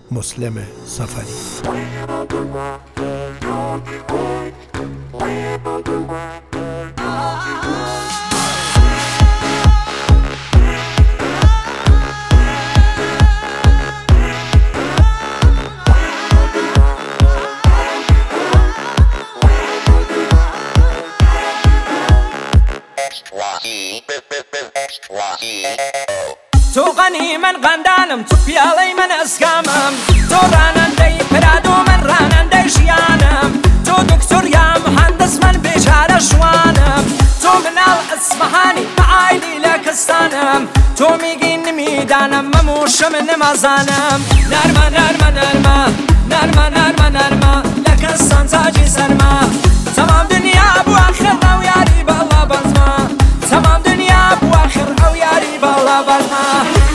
مسلم سفری. تو غنی من غندانم، تو پیاله من اسکامم، تو راننده پرادو من راننده شیانم، تو دکتر یا مهندس من بیچاره شوانم، تو منال اصفهانی معایلی لکستانم، تو میگی نمیدانم مموشم نمازانم. نرما نرما نرما نرما نرما نرما لکستان تاجی سرما، تمام دنیا بو آخر او یاری بالله بزما، تمام دنیا بو آخر او یاری بالله بزما.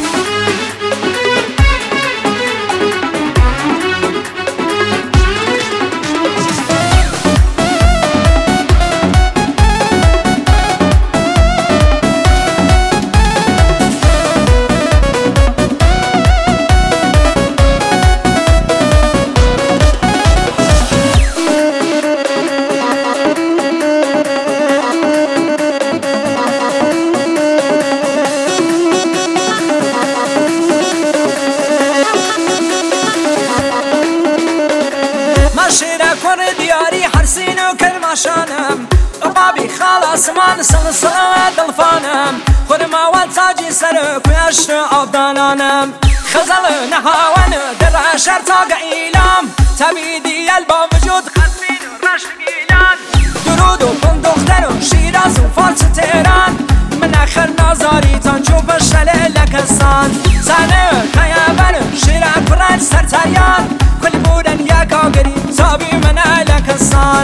كور دياري حرسين وكرماشانم، بابي خلاص ما نسل صاد الفانم، خور ما والتاجي سرك ويشت أبدانانم، خزل نهاون در عشر تاق إيلام، تبيدي البا وجود خزمين ورش إيلان، درود وكن دختر وشيراز وفارس تهران، من آخر نظاري تنشوف الشلل لكستان، سنة خيابر شيرا كران سرتريان، كل بودن يا كاغري صابي من لكستان.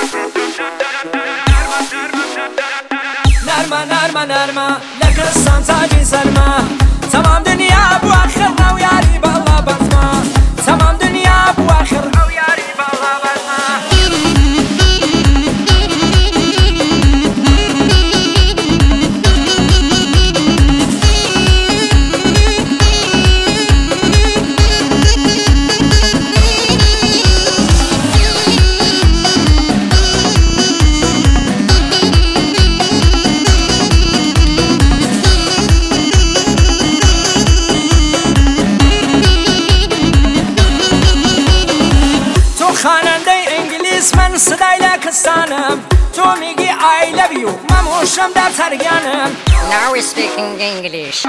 نرما نرما نرما لكستان تاجي سرما، تمام دنيا بو آخر او ياري بالله بزما، تمام دنيا بو آخر او ياري بالله بزما. خواننده انگلیس من صدای لکستانم، تو میگی I love you مموشم در ترگانم. Now we're speaking English.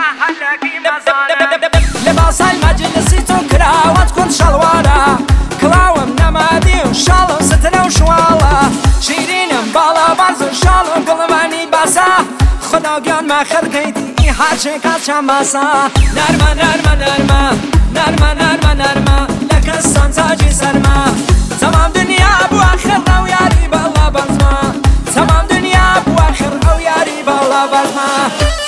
لباس المجلسی تو کراوت کن شلوارا، کلاوم نمادی و شالو ستنه و شوالا، شیرینم بالا برز و شالو قلمانی باسا، خدا گیان ما خلقیدی ای هرچه کچم باسا. نرما نرما نرما نرما نرما نرما لکستان تاجی سرما، تمام دنیا بو آخر او یاری بالله بزما، تمام دنیا بو آخر او یاری بالله بزما.